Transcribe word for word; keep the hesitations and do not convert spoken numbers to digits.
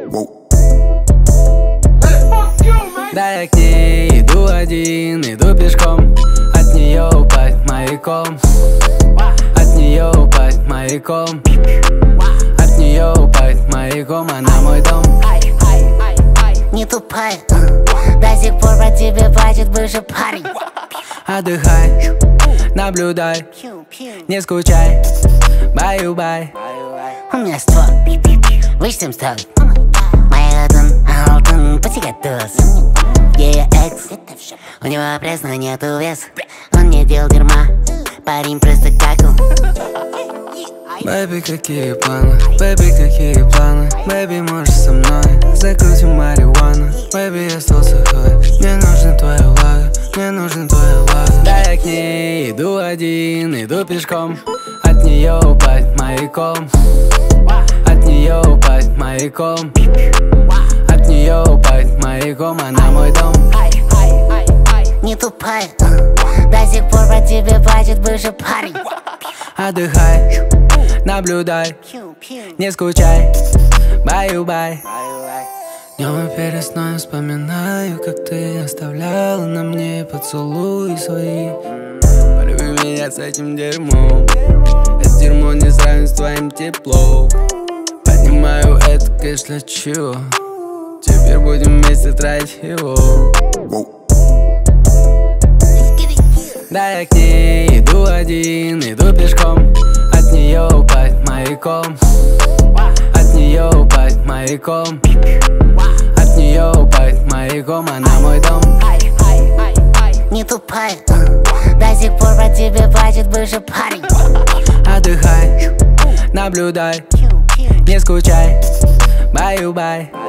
Да я к ней иду один, иду пешком. От нее упасть маяком. От нее упасть маяком. От нее упасть маяком, она мой дом. Не тупая, до сих пор про тебя плачет бывший парень. Отдыхай, наблюдай, не скучай, баю-бай. У меня ствол, вычтем ставить. Моя алтын, алтын, потягатос. Ее экс, у него пресно нету вес. Он не делал дерьма, парень просто какал. Бэби, какие планы, бэби, какие планы. Бэби, можешь со мной закрутим марихуану. Бэби, я стал сухой, мне нужна твоя влага, мне нужна твоя влага. Да я к ней иду один, иду пешком. От нее упасть маяком. От нее упасть маяком. От нее упасть маяком, она мой дом. Не тупая, до сих пор про тебя плачет бывший парень. Отдыхай, наблюдай, не скучай, баю-бай. Днем и перед сном вспоминаю, как ты оставляла на мне поцелуи свои. Полюби меня с этим дерьмом, это дерьмо не сравнится с твоим теплом. Поднимаю это кэш для чего? Теперь будем вместе тратить его. Да я к ней иду один, иду пешком. От нее упасть маяком. От нее упасть маяком. От нее упасть маяком, она мой дом. Не тупая, до сих пор про тебя плачет бывший парень. Отдыхай, наблюдай, не скучай, баю-бай.